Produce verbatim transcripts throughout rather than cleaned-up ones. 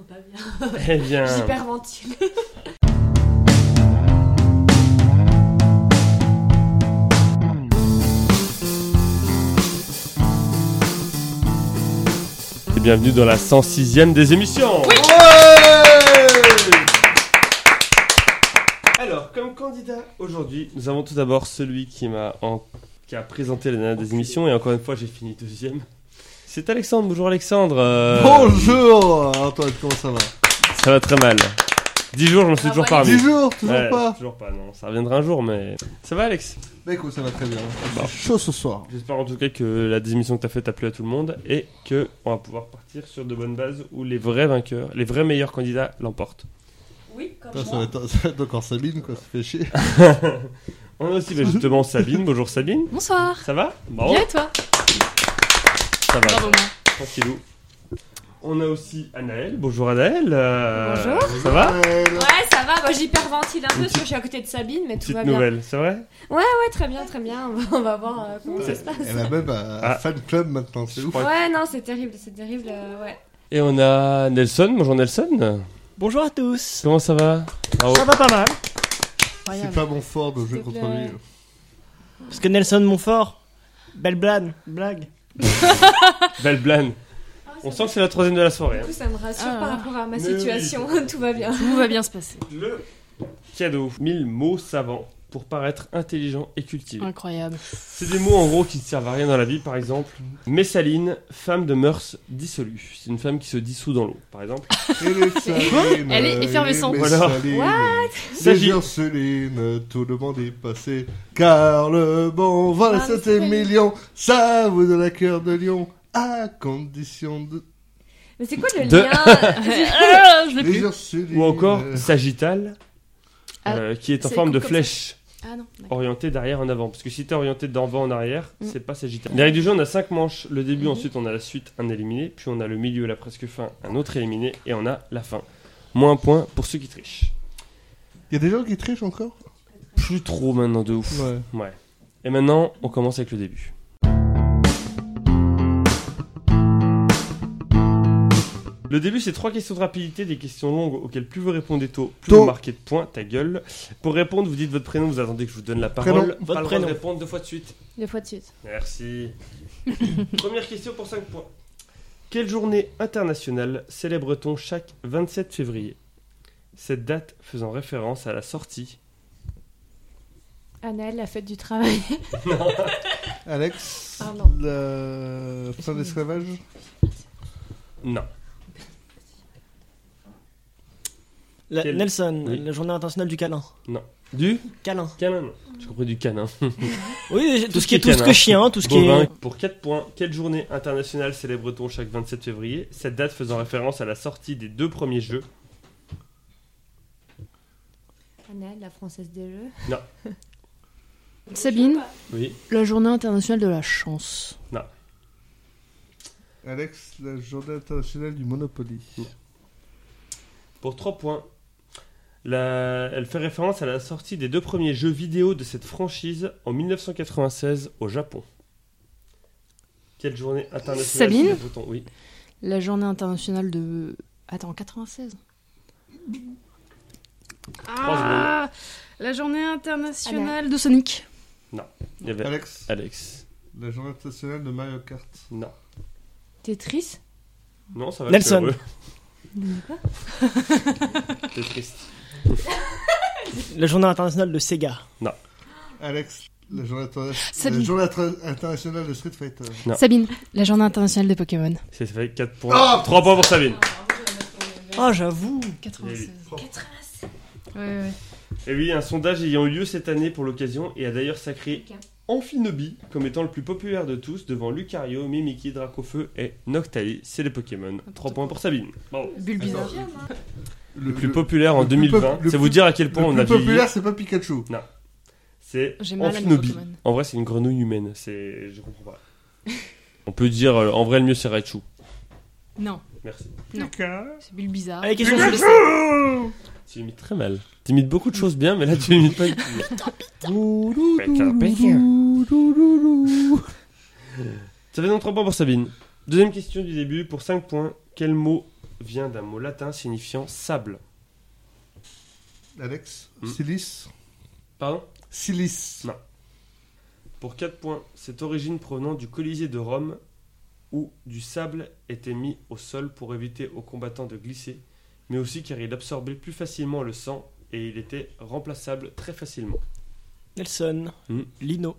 pas bien. Eh bien... J'hyperventile. Et bienvenue dans la cent sixième des émissions. Oui. Ouais. Alors, comme candidat aujourd'hui, nous avons tout d'abord celui qui m'a en... qui a présenté la dernière des émissions, et encore une fois, j'ai fini deuxième. C'est Alexandre. Bonjour Alexandre. Euh... Bonjour Antoine, comment ça va? Ça va très mal. dix jours, je m'en suis Ah toujours ouais. parmi. dix jours, toujours Ouais, pas. Toujours pas, non. Ça reviendra un jour, mais... Ça va Alex? Bah écoute, ça va très bien. Bon. C'est chaud ce soir. J'espère en tout cas que la désémission que t'as faite a plu à tout le monde et que on va pouvoir partir sur de bonnes bases où les vrais vainqueurs, les vrais meilleurs candidats l'emportent. Oui, comme Putain, ça, moi. va être, ça va être encore Sabine, quoi, ça fait chier. On a aussi bah, justement Sabine. Bonjour Sabine. Bonsoir. Ça va? Bravo. Bien et toi? Ça va. Bravo moi. Tranquillou. On a aussi Anaël. Bonjour Anaël. Euh, Bonjour. Ça va? Ouais, là. Ouais, ça va. Moi, j'hyperventile un peu Une parce que je suis à côté de Sabine, mais tout Petite va bien. nouvelle, c'est vrai? Ouais, très bien, très bien. On va- On va voir euh, comment ça se passe. Elle a même un Ah. fan club maintenant, c'est ouf. crois- Ouais, non, c'est terrible, c'est terrible. euh, ouais. Et on a Nelson. Bonjour Nelson. Bonjour à tous. Comment ça va? Bravo. Ça va pas mal. C'est pas mon fort de jouer S'il te contre plaît. lui. Parce que Nelson Montfort, belle blague, blague. Belle blane. Ah, On ça sent que c'est la troisième de la soirée. Du hein. coup, ça me rassure Ah. par rapport à ma Mais situation. Tout va bien. Tout va bien se passer. Le cadeau. mille mots savants pour paraître intelligent et cultivé. Incroyable. C'est des mots en gros qui ne servent à rien dans la vie, par exemple. Messaline, femme de mœurs dissolues. C'est une femme qui se dissout dans l'eau, par exemple. Elle est effervescente. Voilà. S'agit- Céline, tout le monde est passé. Car le bon vingt-sept Ah, mais c'est millions, ça vous donne la cœur de lion. À condition de. Mais c'est quoi le De- lien Ah, je l'ai plus. Légère Céline. Ou encore Sagittale, Ah, euh, qui est en c'est forme de comme ça. flèche Ah non. d'accord. orientée d'arrière en avant. Parce que si t'es orienté d'avant en arrière, Mm. c'est pas Sagittale. Les règles du jeu, on a cinq manches. Le début, Mhm. ensuite on a la suite, un éliminé. Puis on a le milieu, la presque fin, un autre éliminé. Et on a la fin. Moins un point pour ceux qui trichent. Il y a des gens qui trichent encore? Plus trop maintenant de ouf. Ouais. Ouais. Et maintenant, on commence avec le début. Le début, c'est trois questions de rapidité, des questions longues auxquelles plus vous répondez tôt, plus Tôt. vous marquez de points, ta gueule. Pour répondre, vous dites votre prénom, vous attendez que je vous donne la parole. Prénom. Pas Votre le droit prénom. de répondre deux fois de suite. Deux fois de suite. Merci. Première question pour cinq points. Quelle journée internationale célèbre-t-on chaque vingt-sept février? Cette date faisant référence à la sortie. Anaël, la fête du travail. Alex, Pardon. la fin de l'esclavage? Non. La- Quel- Nelson, Oui. la journée internationale du câlin. Du Câlin. canin. non. J'ai compris du canin. Oui, tout, Tout ce qui est tout ce canin. que chien, tout ce qui Bovin. est. Pour quatre points, quelle journée internationale célèbre-t-on chaque vingt-sept février? Cette date faisant référence à la sortie des deux premiers jeux. Anaël, la française des jeux. Sabine, Oui. la journée internationale de la chance. Alex, la journée internationale du Monopoly. Pour trois points, la- elle fait référence à la sortie des deux premiers jeux vidéo de cette franchise en mille neuf cent quatre-vingt-seize au Japon. Quelle journée internationale Sabine célèbre-t-on? Oui. La journée internationale de... Attends, quatre-vingt-seize. Ah, la journée internationale de Sonic. Il y avait Alex, Alex. la journée internationale de Mario Kart. Non. Tetris. Non, ça va. Nelson. Quoi? C'est triste. La journée internationale de Sega. Alex, la journée, interna- Sabine. la journée inter- internationale de Street Fighter. Non. Sabine, la journée internationale de Pokémon. C'est fait quatre points. Ah trois points pour Sabine. Ah, j'avoue. quatre-vingt-seize. quatre-vingt-seize. Ouais, ouais. Et oui, un sondage ayant eu lieu cette année pour l'occasion et a d'ailleurs sacré Amphinobi comme étant le plus populaire de tous devant Lucario, Mimikyu, Dracofeu et Noctali. C'est les Pokémon. trois points pour Sabine. Bravo. Bulbizarre. Attends, Le plus populaire en le plus deux mille vingt. pop- le C'est vous plus- dire à quel point le on plus a vieilli. populaire, c'est pas Pikachu. C'est J'ai mal à mes Amphinobi. Pokémon. En vrai, c'est une grenouille humaine. C'est, je comprends pas. On peut dire, euh, en vrai, le mieux c'est Raichu. Non, Merci. c'est Bulbizarre. Allez, question Je le sur sais. Tu imites très mal. Tu imites beaucoup de choses bien, mais là tu imites pas du tout. Ça fait donc trois points pour Sabine. Deuxième question du début, pour cinq points. Quel mot vient d'un mot latin signifiant sable. Alex, Hmm. silice. Pardon ? Silice. Non. Pour quatre points, cette origine provenant du Colisée de Rome où du sable était mis au sol pour éviter aux combattants de glisser, mais aussi car il absorbait plus facilement le sang et il était remplaçable très facilement. Nelson. Hmm. Lino.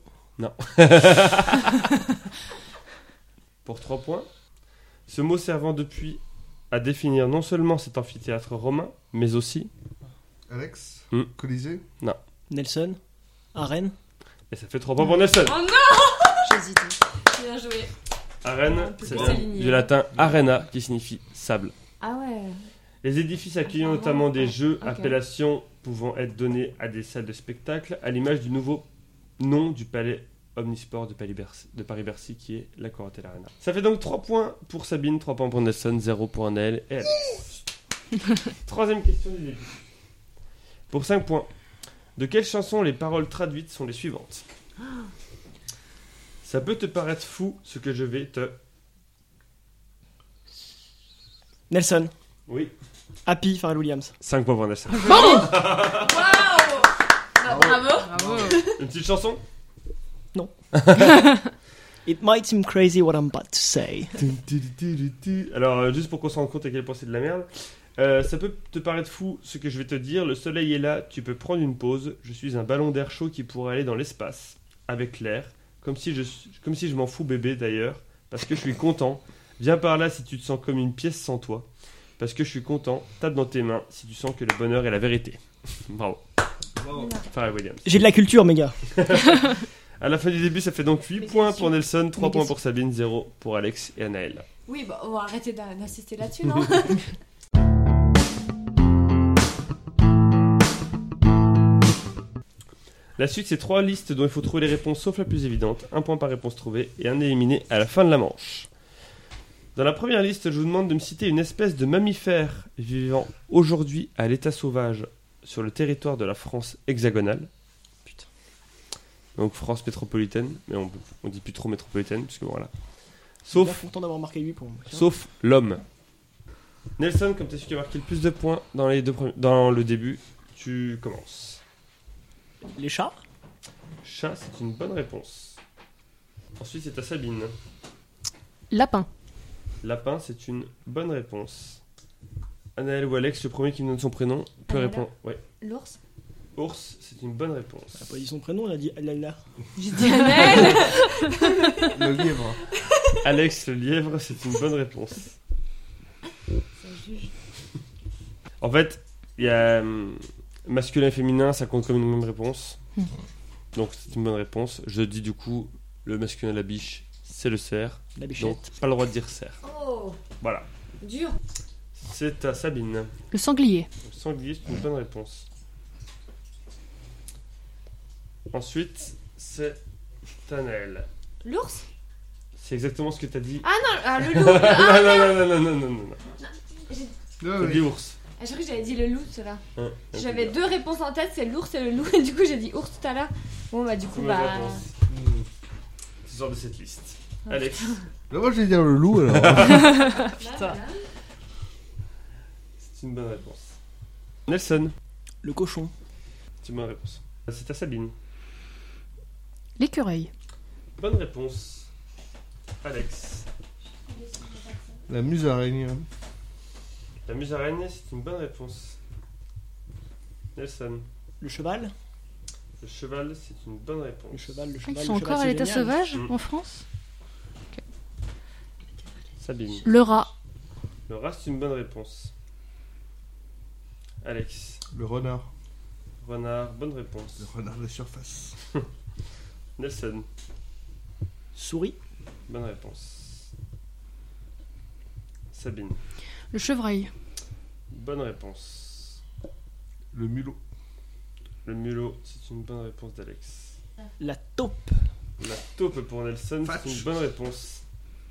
Pour trois points, ce mot servant depuis à définir non seulement cet amphithéâtre romain, mais aussi, Alex, Hmm. Colisée. Nelson. Arène. et ça fait trois points pour Nelson. Oh non. J'hésitais. Bien joué. Arène, On peut c'est plus bien s'aligner. du latin arena qui signifie sable. Ah ouais. Les édifices accueillant Ah, notamment des ouais. jeux, Ok. appellations pouvant être données à des salles de spectacle, à l'image du nouveau nom du palais omnisport de Paris-Bercy, de Paris-Bercy qui est la Coratel Arena. Ça fait donc trois points pour Sabine, trois points pour Nelson, zéro pour Anaël et Alex. Troisième question du début. Pour cinq points, de quelle chanson les paroles traduites sont les suivantes ? Ça peut te paraître fou ce que je vais te... Nelson. Oui, Happy, Pharrell Williams. cinq points pour Nelson. Waouh. Bah, bravo. Bravo. Une petite chanson ? It might seem crazy what I'm about to say. Alors, euh, juste pour qu'on se rende compte à quel point c'est de la merde, euh, ça peut te paraître fou ce que je vais te dire. Le soleil est là, tu peux prendre une pause. Je suis un ballon d'air chaud qui pourrait aller dans l'espace avec l'air, comme si je, suis- comme si je m'en fous bébé d'ailleurs, parce que je suis content. Viens par là si tu te sens comme une pièce sans toi, parce que je suis content. Tape dans tes mains si tu sens que le bonheur est la vérité. Bravo. Bravo. Pharrell Williams. J'ai de la culture, mes gars. À la fin du début, ça fait donc huit Mais points question. pour Nelson, trois Mais points question. pour Sabine, zéro pour Alex et Anaël. Oui, bah, on va arrêter d'a- d'insister là-dessus, non? La suite, c'est trois listes dont il faut trouver les réponses sauf la plus évidente, un point par réponse trouvée et un éliminé à la fin de la manche. Dans la première liste, je vous demande de me citer une espèce de mammifère vivant aujourd'hui à l'état sauvage sur le territoire de la France hexagonale. Putain. Donc France métropolitaine, mais on, on dit plus trop métropolitaine, puisque bon, voilà. Je suis bien Sauf, content d'avoir marqué lui pour moi. sauf l'homme. Nelson, comme tu es celui qui a marqué le plus de points dans, les deux premiers- dans le début, tu commences. Les chats. Chat, c'est une bonne réponse. Ensuite, c'est à Sabine. Lapin. Lapin, c'est une bonne réponse. Anaël ou Alex, le premier qui me donne son prénom, peut Anaël. répondre. Ouais. L'ours? Ours, c'est une bonne réponse. Elle a pas dit son prénom, elle a dit Alala. J'ai dit Anaël. Le lièvre. Alex, le lièvre, c'est une bonne réponse. En fait, il y a hum, masculin et féminin, ça compte comme une même réponse. Hmm. Donc c'est une bonne réponse. Je dis du coup, le masculin, la biche, c'est le cerf. La Donc bichette. pas le droit de dire cerf. Oh, Voilà. dur. C'est à Sabine. Le sanglier. Le sanglier, c'est une bonne réponse. Ensuite, c'est Anaël. L'ours? C'est exactement ce que t'as dit. Ah non, ah, le loup. non, Ah, non, non, non, non, non, non, non. Ah T'as oui. dit ours. je crois que j'avais dit le loup, cela. Hein, J'avais ok. deux réponses en tête, c'est l'ours et le loup. Et du coup, j'ai dit ours tout à l'heure. Bon, bah, du coup, Mauvaise bah. réponse. Hmm. Tu sors de cette liste. Oh, Alex, Là, moi, je vais dire le loup alors. Putain. c'est une bonne réponse. Nelson, Le cochon. c'est une bonne réponse. C'est à Sabine. L'écureuil. Bonne réponse. Alex. La musaraigne. La musaraigne, c'est une bonne réponse. Nelson. Le cheval. Le cheval, c'est une bonne réponse. Le cheval, le Ah, cheval. ils le sont cheval, encore à c'est l'état génial. sauvage Mm. en France. Sabine. Le rat. Le rat, c'est une bonne réponse. Alex. Le renard. Renard, bonne réponse. Le renard de surface. Nelson, Souris. bonne réponse. Sabine, Le chevreuil. bonne réponse. Le mulot. Le mulot, c'est une bonne réponse d'Alex. La taupe. La taupe pour Nelson, Fatch. c'est une bonne réponse.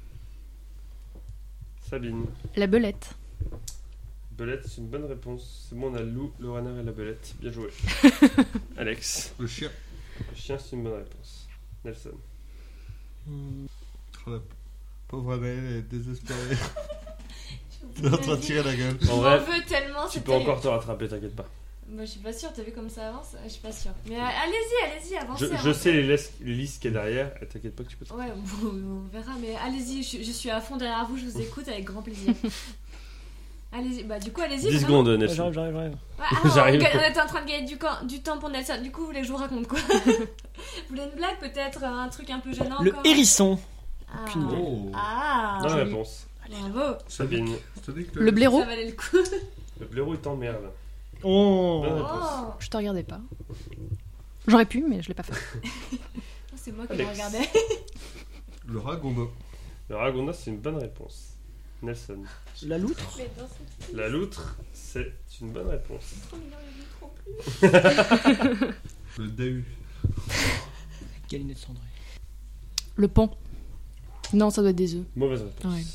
Sabine, La belette. belette, c'est une bonne réponse. C'est bon, on a le loup, le renard et la belette. Bien joué. Alex, Le chien. le chien, c'est une bonne réponse. Nelson, Hmm. Oh, la pauvre Anaël est désespérée. T'es en train de tirer la gueule. Je En m'en vrai, veux tellement, tu c'est peux terrible. encore te rattraper, t'inquiète pas. Moi, je suis pas sûre, t'as vu comme ça avance? Je suis pas sûre. Mais euh, allez-y, allez-y, avancez. Je, je avancez. sais les, les- les listes qu'il y a derrière, et t'inquiète pas que tu peux te Ouais, bon, on verra, mais allez-y, je, je suis à fond derrière vous, je vous écoute avec grand plaisir. Allez-y, bah du coup, allez-y. dix vraiment. secondes, Ouais, Nelson. J'arrive, j'arrive, j'arrive. Ouais, ah, on, J'arrive. gagne- on était en train de gagner du, camp- du temps pour Nelson. Du coup, vous voulez que je vous raconte quoi? Vous voulez une blague peut-être? Un truc un peu gênant Le encore? hérisson. Ah, Aucune idée. Oh. ah Bonne joli. réponse. Bravo. Sabine. Je te dis que Le blaireau. Ça valait le coup. Le blaireau, il t'emmerde. Oh. Bonne réponse. Oh, Je te regardais pas. J'aurais pu, mais je l'ai pas fait. c'est moi qui Alex. le regardais. Le ragondin. Le ragondin, c'est une bonne réponse. Nelson. La loutre. Mais dans ce La loutre, c'est une bonne réponse. trop mignon, il est trop plus. Le dahu. Galinette cendrée. Le pont. Non, ça doit être des œufs. Mauvaise réponse. Ouais.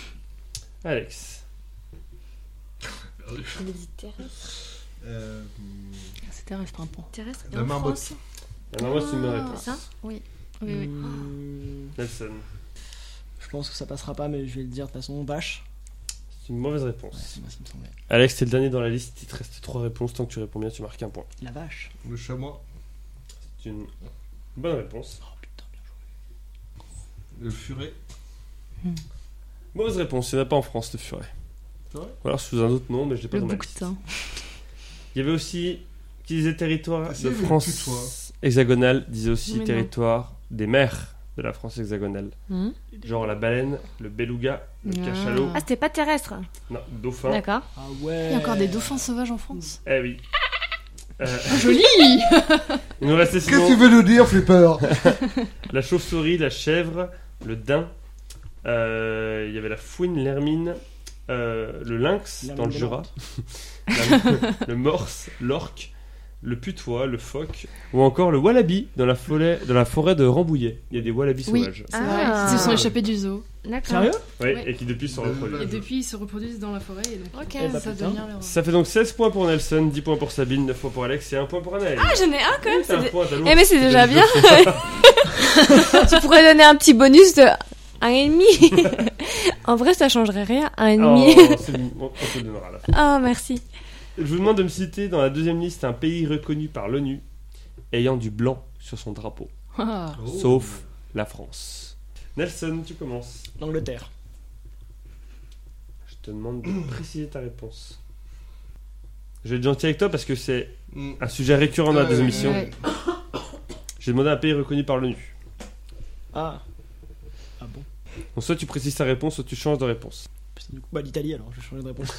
Alex. Les visites terrestres. Euh, C'est terrestre, un pont. Terrestres et La en marmotte. France. Ah non, moi, c'est une bonne Ah, réponse. ça Oui, oui, oui. Hmm, Nelson. Je pense que ça passera pas, mais je vais le dire de toute façon. Vache. C'est une mauvaise Ouais, réponse. c'est moi, ça me semblait. Alex, t'es le dernier dans la liste. Il te reste trois réponses. Tant que tu réponds bien, tu marques un point. La vache. Le chamois. C'est une bonne réponse. Oh putain, bien joué. Le furet. Mauvaise réponse. Il n'y en a pas en France, le furet. C'est vrai? Ou alors sous un autre nom, mais je l'ai pas Le dans ma liste. bouquetin. Il y avait aussi, qui disait territoire Ah, si, de il y avait le France putois. hexagonale, disait aussi Mais non. territoire des mers de la France hexagonale. Hmm. Genre la baleine, le beluga, le Ah. cachalot, Ah, c'était pas terrestre. non, dauphin. D'accord. Ah ouais. Il y a encore des dauphins sauvages en France. Eh oui. Euh, Joli. il nous restait Qu'est-ce que tu sinon veux nous dire, Flipper? la chauve-souris, la chèvre, le daim. Euh, Il y avait la fouine, l'hermine, euh, le lynx La dans le main Jura, volante. la- le morse, l'orque, le putois, le phoque, ou encore le wallaby dans la forêt, dans la forêt de Rambouillet. Il y a des wallabies Oui, sauvages. c'est Ah. vrai. Ils se sont échappés du zoo. D'accord. Sérieux? Oui, Ouais. et qui depuis sont Euh, reproduits. bah, Et depuis, ils se reproduisent dans la forêt. Et donc, Ok. Eh bah, ça putain. devient leur. Ça fait donc seize points pour Nelson, dix points pour Sabine, neuf points pour Alex et un point pour Anaël. Ah, j'en ai un quand même. T'as un c'est dé- point, t'as l'autre. Eh, mais c'est déjà T'as bien. Tu pourrais donner un petit bonus de un et demi. En vrai, ça changerait rien. Un et demi. Oh, c'est mignon. on on te le donnera là. Ah, merci. Je vous demande de me citer dans la deuxième liste un pays reconnu par l'ONU ayant du blanc sur son drapeau, Ah. Oh. sauf la France. Nelson, tu commences. L'Angleterre. Je te demande de préciser ta réponse. Je vais être gentil avec toi parce que c'est Mm. un sujet récurrent dans Ouais, des émissions. ouais. J'ai demandé un pays reconnu par l'ONU. Ah. Ah bon. Donc soit tu précises ta réponse, soit tu changes de réponse. C'est du coup, bah l'Italie alors, je vais changer de réponse.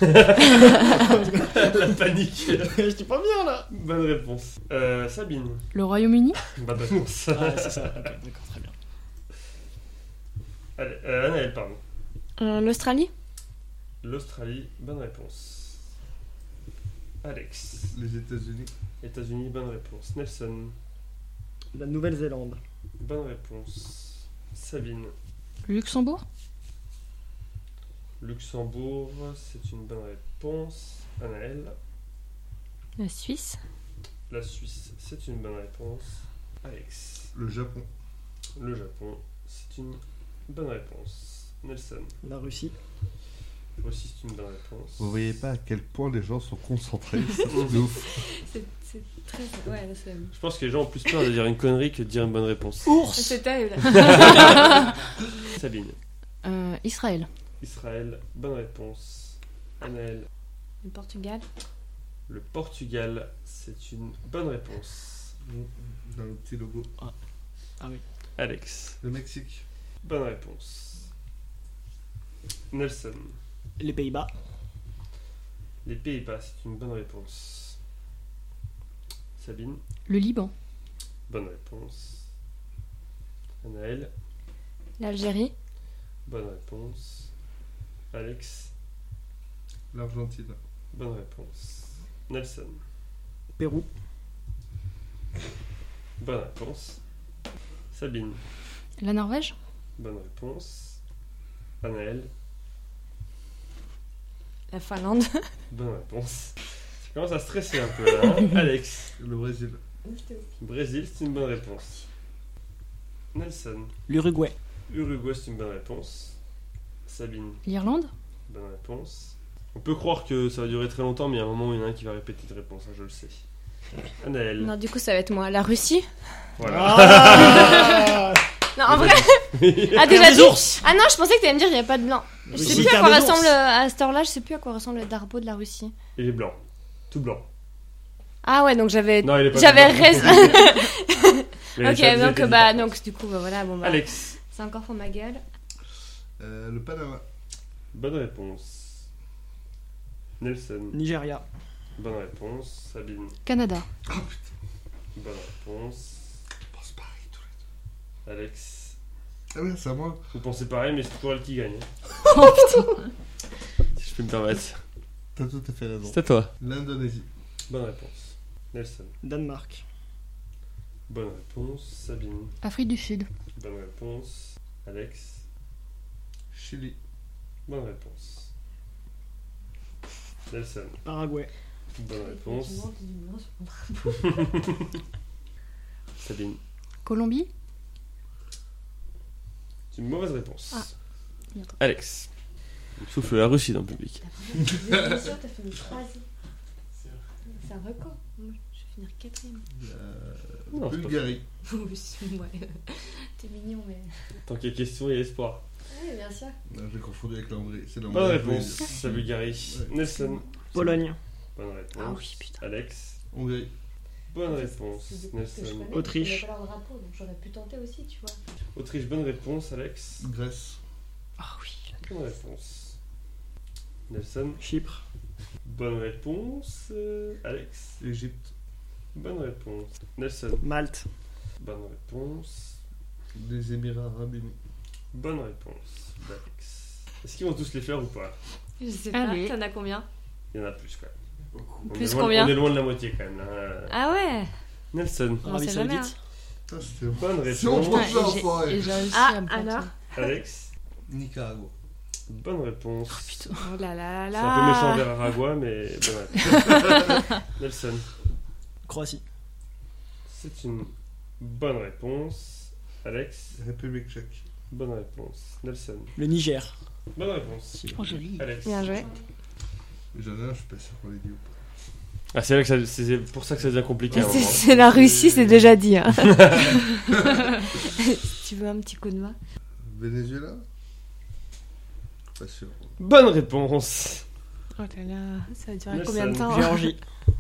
La panique. Je dis pas bien là. Bonne réponse. Euh, Sabine. Le Royaume-Uni. Bonne réponse. Ah, c'est ça. Ok, d'accord, très bien. Allez, euh, Anaël, pardon. Euh, L'Australie. L'Australie, bonne réponse. Alex. Les États-Unis. États-Unis, bonne réponse. Nelson, La Nouvelle-Zélande. bonne réponse. Sabine. Le Luxembourg. Luxembourg, c'est une bonne réponse. Anaël. La Suisse. La Suisse, c'est une bonne réponse. Alex. Le Japon. Le Japon, c'est une bonne réponse. Nelson. La Russie. Aussi, c'est une bonne réponse. Vous voyez pas à quel point les gens sont concentrés. C'est de ouf. C'est c'est très. Ouais, c'est. Je pense que les gens ont plus peur de dire une connerie que de dire une bonne réponse. Ours. C'est terrible. Sabine. Euh, Israël. Israël, bonne réponse. Anaël. Le Portugal. Le Portugal, c'est une bonne réponse. Dans le petit logo. Ah oui. Alex. Le Mexique. Bonne réponse. Nelson. Les Pays-Bas. Les Pays-Bas, c'est une bonne réponse. Sabine. Le Liban. Bonne réponse. Anaël. L'Algérie. Bonne réponse. Alex. L'Argentine. Bonne réponse. Nelson. Pérou. Bonne réponse. Sabine. La Norvège. Bonne réponse. Anaël. La Finlande. Bonne réponse. Ça commence à stresser un peu là. Hein. Alex. Le Brésil. Brésil, c'est une bonne réponse. Nelson. L'Uruguay. Uruguay, c'est une bonne réponse. Sabine. L'Irlande. Bonne réponse. On peut croire que ça va durer très longtemps, mais il y a un moment où il y en a un qui va répéter une réponse, hein, je le sais. Anaël. Non, du coup, ça va être moi. La Russie. Voilà. Ah Non, en vrai. Ah, Terre déjà des dit. ours. Ah non, je pensais que t'allais me dire il n'y a pas de blanc. Je Oui, sais si, plus à terre quoi des ressemble ours. à cette heure-là. Je sais plus à quoi ressemble le drapeau de la Russie. Il est blanc. Tout blanc. Ah ouais, donc j'avais. Non, il est pas J'avais tout blanc. raison. Mais Ok, ça faisait donc des bah différences. donc du coup bah voilà bon bah. Alex. C'est encore pour ma gueule. Euh, le Panama. Bonne réponse. Nelson. Nigeria. Bonne réponse. Sabine. Canada. Bonne réponse. Je pense pareil tous les Alex. deux. Ah ouais, c'est à moi. Vous pensez pareil, mais c'est toujours elle qui gagne. Oh putain. Si je peux me permettre. T'as tout à fait raison. C'est à toi. L'Indonésie. Bonne réponse. Nelson. Danemark. Bonne réponse. Sabine. Afrique du Sud. Bonne réponse. Alex. Chili. Bonne réponse. Nelson. Paraguay. Bonne réponse. Sabine. Colombie. C'est une mauvaise réponse. Ah. Merde. Alex. Il souffle la Russie dans le public. T'as fini troisième. C'est un record. Je vais finir quatrième. Euh, Non, c'est pas Bulgarie. Ouais. T'es mignon mais. Tant qu'il y a question, il y a espoir. Oui bien sûr. Non, j'ai confondu avec la Hongrie. C'est la Bonne Hongrie. réponse. La Bulgarie. Ouais. Nelson. Pologne. Bonne réponse. Ah oui, putain. Alex. Hongrie. Bonne réponse. Nelson. Autriche. Pas leur drapeau donc j'aurais pu tenter aussi tu vois. Autriche. Bonne réponse. Alex. Grèce. Ah oui. Bonne réponse. Nelson. Chypre. Bonne réponse. Euh, Alex. Égypte. Bonne réponse. Nelson. Malte. Bonne réponse. Les Émirats Arabes Unis. Bonne réponse. Alex. Est-ce qu'ils vont tous les faire ou pas? Je sais Allez. pas. T'en as combien? Il y en a plus quand même. On Plus est loin, combien? On est loin de la moitié quand même. Là. Ah ouais. Nelson. On Arabie sait jamais, Saoudite. Putain, c'était Bonne Si on réponse. prend ça, et enfoiré. j'ai- et j'ai réussi Ah, à me planter. alors Alex. Nicaragua. Bonne réponse. Putain. Oh là là là C'est un peu méchant vers Aragua, mais bonne réponse. Nelson. Croatie. C'est une bonne réponse. Alex. République tchèque. Bonne réponse. Nelson. Le Niger. Bonne réponse. Oh, joli. Alex. Bien joué. J'en ai un, je suis pas sûr qu'on l'ait dit ou pas. Ah, c'est là que ça- c'est pour ça que ça devient compliqué. à un C'est- moment. C'est la Russie, c'est déjà dit. Hein. Si tu veux un petit coup de main. Venezuela. Pas sûr. Bonne réponse. Oh là là, ça va durer Nelson. combien de temps? Géorgie.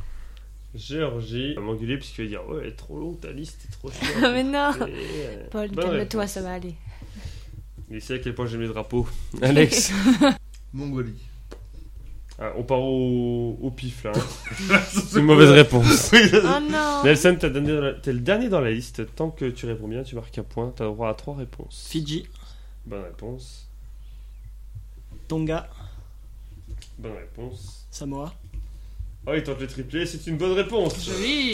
Géorgie. Il va m'engueuler parce qu'il va dire ouais, elle est trop longue ta liste, c'est trop chiant. Ah, mais non. Et, euh, Paul, bonne calme-toi, réponse. ça va aller. Il sait à quel point j'aime les drapeaux. Alex. Mongolie. Ah, on part au, au pif là. hein. C'est une mauvaise réponse. Oh non. Nelson, t'as donné dans la- t'es le dernier dans la liste. Tant que tu réponds bien, tu marques un point. T'as le droit à trois réponses. Fidji. Bonne réponse. Tonga. Bonne réponse. Samoa. Oh, il tente le triplé, c'est une bonne réponse. Joli.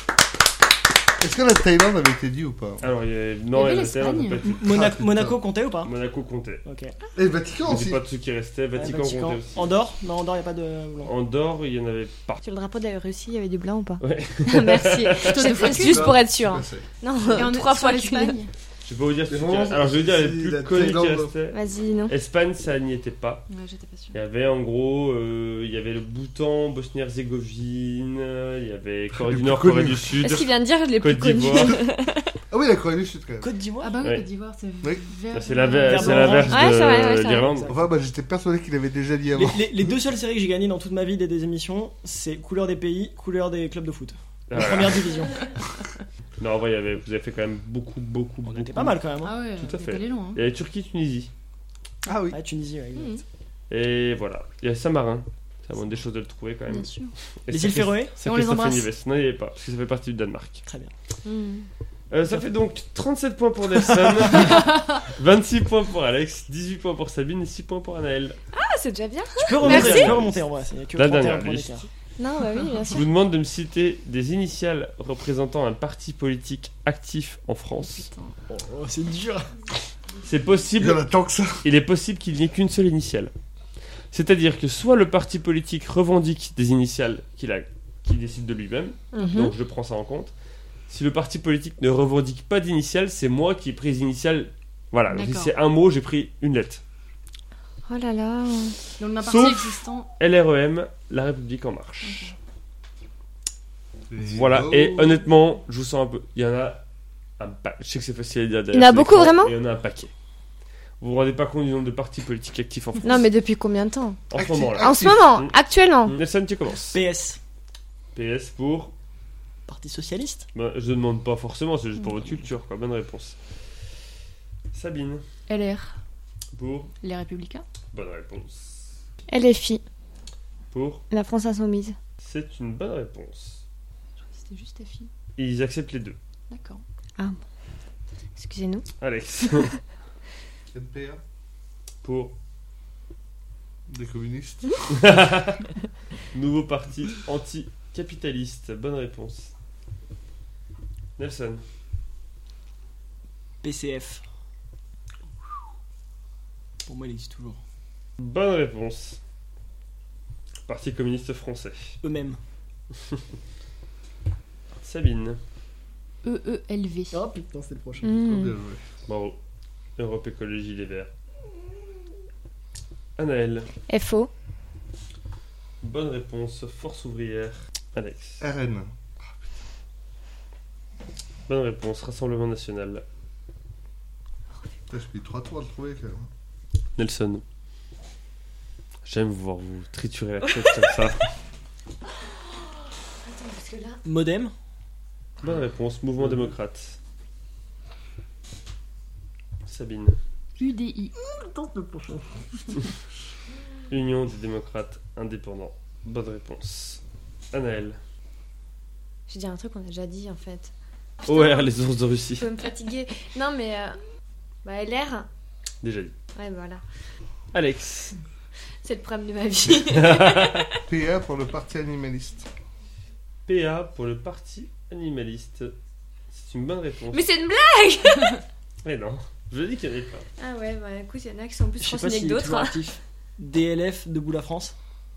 Est-ce que la Thaïlande avait été dit ou pas? Alors, il y a... non, avait il y a Thaïlande, l'Espagne. n'a pas été- Mona- Ah, putain. Monaco comptait ou pas? Monaco comptait. Ok. Et Vatican On dit aussi. pas de ceux qui restaient. Vatican Ouais, comptait aussi. Andorre. Non, Andorre, il n'y a pas de blanc. Andorre, il y en avait pas. Sur le drapeau de la Russie, il y avait du blanc ou pas? Ouais. Merci. deux fois C'est juste pour être sûr. Tout à hein. fait. Non, Et on est trois sur fois l'Espagne. Je vais pas vous dire ceux qui vraiment, restaient. Alors, je vais vous dire les c'est plus la connus qui Thaïlande. restaient. Vas-y, non. Espagne, ça n'y était pas. Ouais, j'étais pas sûre. Il y avait en gros, euh, il y avait le Bhoutan, Bosnie-Herzégovine, il y avait Corée Les du plus Nord, connus. Corée du Sud, Est-ce qu'il vient de dire les plus Côte connus? d'Ivoire. Ah oui, la Corée du Sud quand même. Côte d'Ivoire. Ah bah oui, Ouais. Côte d'Ivoire, c'est Oui. vert. Ça, C'est la, ver- Verbe c'est la verge orange. Ouais, c'est vrai, ouais, de c'est vrai. l'Irlande. Enfin, bah, j'étais persuadé qu'il avait déjà dit Les, avant. les- les deux seules séries que j'ai gagnées dans toute ma vie des, des émissions, c'est couleur des pays, couleur des clubs de foot. Ah, voilà. Première division. Non, en vrai, il y avait, vous avez fait quand même beaucoup, beaucoup, On beaucoup. était pas mal quand même. Hein. Ah ouais, Tout à on est fait. allé loin. hein. Il y avait Turquie, Tunisie. Ah oui. Ouais, Tunisie, ouais, exact. Mhm. Et voilà. Il y a Saint-Marin. Ça demande des choses de le trouver quand même. Bien sûr. Et Les ça îles fait- Féroé. ça Et on fait les Stéphanie embrasse. West. Non, il n'y avait pas, parce que ça fait partie du Danemark. Très bien. Hmm. Euh, ça fait donc trente-sept points pour Nelson, vingt-six points pour Alex, dix-huit points pour Sabine et six points pour Anaël. Ah, c'est déjà bien. Tu peux remonter, Merci. tu peux remonter en vrai. C'est que La trente et un dernière points liste. d'écart. Non, bah oui, bien Je sûr. vous demande de me citer des initiales représentant un parti politique actif en France. Putain. Oh, oh, c'est dur. C'est Il y en possible, a tant que ça. il est possible qu'il n'y ait qu'une seule initiale. C'est-à-dire que soit le parti politique revendique des initiales qu'il a, qu'il décide de lui-même, Mhm. donc je prends ça en compte. Si le parti politique ne revendique pas d'initiales, c'est moi qui ai pris les initiales. Voilà, donc si D'accord. c'est un mot, j'ai pris une lettre. Oh là là. Donc d'un parti Sauf- existant. L R E M, La République En Marche. Et Voilà, oh. et honnêtement, je vous sens un peu. Il y en a un pa- Je sais que c'est facile à dire. Il y en a beaucoup, vraiment ? Il y en a un paquet. Vous vous rendez pas compte du nombre de partis politiques actifs en France Non, mais depuis combien de temps ? En ce Actif. moment là. En ce moment, Mm. actuellement. Nelson, tu commences. P S. P S pour. Parti socialiste. Bah, je demande pas forcément, c'est juste pour votre culture, quoi. Bonne réponse. Sabine, L R. pour. Les Républicains. Bonne réponse. L F I, Pour. la France Insoumise. C'est une bonne réponse. Je crois que c'était juste F I. Ils acceptent les deux. D'accord. Excusez-nous. Alex, N P A, pour. des communistes. Nouveau parti anti-capitaliste. Bonne réponse. Nelson, P C F. Pour moi, il existe toujours. bonne réponse. Parti communiste français. Eux-mêmes. Sabine, E E L V. Oh putain, c'est le prochain. Mm. Bien joué. bravo. Europe Écologie Les Verts. Anaël, F O, bonne réponse. Force ouvrière. Alex, R N. bonne réponse. Rassemblement national. Putain, j'ai mis trois tours à le trouver quand même. Nelson, j'aime vous voir vous triturer la tête comme ça. Modem. Bonne réponse. Mouvement démocrate. Sabine, U D I. Union des démocrates indépendants. Bonne réponse. Anaël, J'ai dit un truc qu'on a déjà dit en fait. O R, les ours de Russie. Je peux me fatiguer. Non, mais. euh, Bah, L R. Déjà dit. Ouais, voilà. Alex, C'est le problème de ma vie. P A pour le parti animaliste. P A pour le parti animaliste. C'est une bonne réponse. mais c'est une blague. Mais non, je dis qu'il n'y en avait pas. Ah ouais, bah écoute, il y en a qui sont plus Je sais pas renseignés s'il que est d'autres. toujours hein. actif. D L F, Debout la France.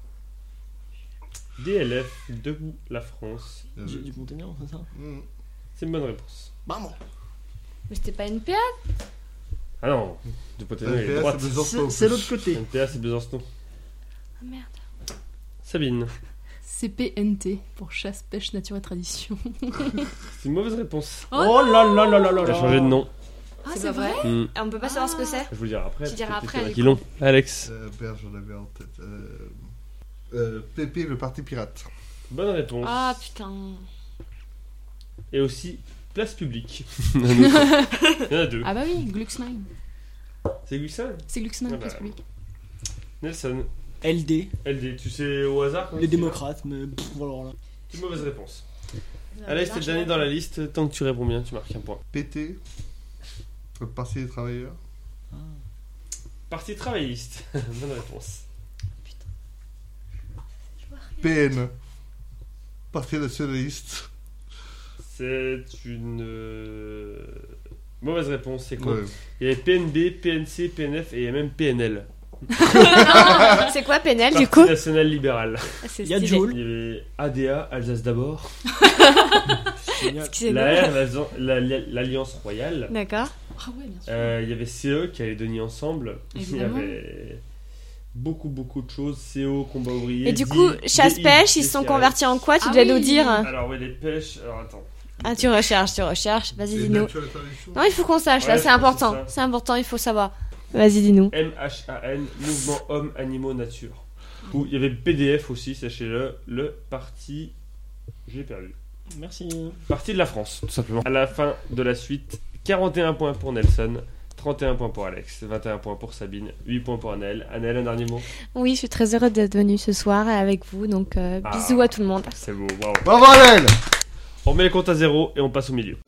D L F, Debout la France. Bien Du, joué. du Monténégro, c'est ça. Mm. C'est une bonne réponse. Maman. Mais c'était pas une P A. Ah non, de Poténo, il est N P A, droite. c'est Besançon. C'est c'est l'autre côté. N P A, c'est Besançon. Ah merde. Sabine, C P N T. Pour chasse, pêche, nature et tradition. c'est une mauvaise réponse. Oh là là là là là Il a là. changé de nom. Ah, C'est c'est pas vrai. Hmm, Ah, on peut pas savoir ce que c'est. Je vous le dirai après. Tu diras parce que après, peut-être du qu'il y en a qui l'ont. Alex, Euh, merde, j'en avais en tête. Euh, euh, P P, le parti pirate. bonne réponse. Ah putain. Et aussi, place publique. Un autre. Il y en a deux. Ah bah oui, Glucksnine. C'est Gussin. C'est Glucksnine, Ah bah. place publique. Nelson, L D. L D, tu sais au hasard comment Les il s'écrit démocrates, mais pff, voilà. Là. C'est une mauvaise réponse. Alex, t'es le dernier dans la liste. Tant que tu réponds bien, tu marques un point. P T, le parti des travailleurs. Parti travailliste. Bonne réponse. P N, parti nationaliste. C'est une euh, mauvaise réponse. C'est quoi Ouais. Il y avait P N B, P N C, P N F et il y a même P N L. C'est quoi P N L du Parti coup? national libéral. Ah, c'est Il y a stylé. Joule. Il y avait A D A, Alsace d'abord. Génial. Excusez-nous. La R, la- la- l'Alliance Royale. D'accord. Ah ouais, bien sûr. Euh, il y avait C E qui allait donner ensemble. Évidemment. Il y avait beaucoup, beaucoup de choses. C O, combat ouvrier. Et du D- coup, D I, chasse-pêche, ils se sont D C R. convertis en quoi? Tu Ah dois oui. nous dire. Alors, oui, les pêches. Alors, attends. Ah, tu recherches, tu recherches. Vas-y, Et dis-nous. nature et tradition. Non, il faut qu'on sache, là, Ouais, c'est je pense que important. c'est ça. C'est important, il faut savoir. Vas-y, dis-nous. M H A N, Mouvement Hommes, Animaux, Nature. Où il y avait P D F aussi, sachez-le. Le parti. J'ai perdu. Merci. Parti de la France, tout simplement. À la fin de la suite, quarante et un points pour Nelson. trente et un points pour Alex, vingt et un points pour Sabine, huit points pour Anaël. Anaël, un dernier mot. Oui, je suis très heureuse d'être venue ce soir avec vous, donc euh, Ah. bisous à tout le monde. C'est beau, waouh. Bravo Alain. On remet les comptes à zéro et on passe au milieu.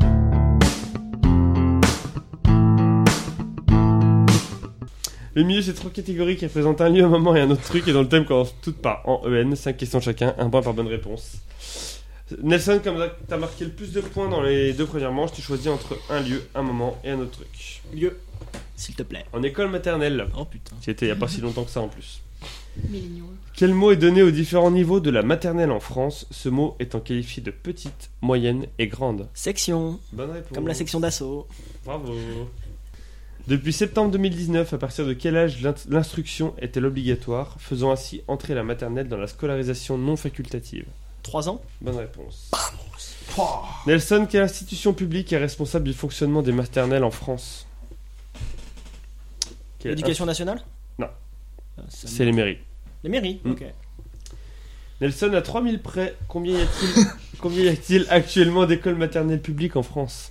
Le milieu, c'est trois catégories qui représentent un lieu, un moment et un autre truc, et dont le thème commence toutes par en E N, cinq questions chacun, un point par bonne réponse. Nelson, comme tu as marqué le plus de points dans les deux premières manches, tu choisis entre un lieu, un moment et un autre truc. Lieu. S'il te plaît. En école maternelle, Oh putain. qui était il n'y a pas si longtemps que ça en plus. Milléniaux. Quel mot est donné aux différents niveaux de la maternelle en France, ce mot étant qualifié de petite, moyenne et grande? Section. Bonne réponse. Comme la section d'assaut. Bravo. Depuis septembre deux mille dix-neuf, à partir de quel âge l'in- l'instruction est-elle obligatoire, faisant ainsi entrer la maternelle dans la scolarisation non facultative? trois ans. Bonne réponse. Nelson, quelle institution publique est responsable du fonctionnement des maternelles en France? Quelle L'éducation nationale. Non. Ah, ça C'est les mairies. Les mairies. Mm. Ok. Nelson, à trois mille près, combien y a-t-il, combien y a-t-il actuellement d'écoles maternelles publiques en France?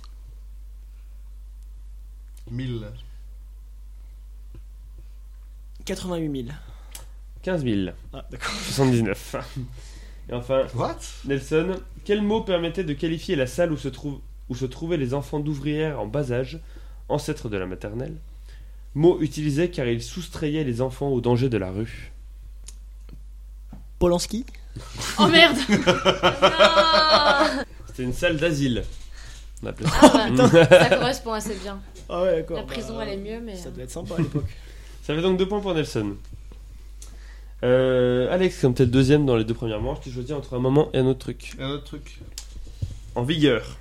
mille. quatre-vingt-huit mille. quinze mille. Ah, d'accord. soixante-dix-neuf. Et enfin, What? Nelson, quel mot permettait de qualifier la salle où se, trouve, où se trouvaient les enfants d'ouvrières en bas âge, ancêtres de la maternelle? Mot utilisé car il soustrayait les enfants au danger de la rue. Polanski. Oh merde. C'était une salle d'asile. On appelait ça. Ah bah, ça correspond assez bien. Ah ouais, d'accord. La prison, Bah, elle est mieux, mais... Ça devait être sympa à l'époque. Ça fait donc deux points pour Nelson. Euh, Alex, comme peut-être deuxième dans les deux premières manches, tu choisis entre un moment et un autre truc. Un autre truc. En vigueur.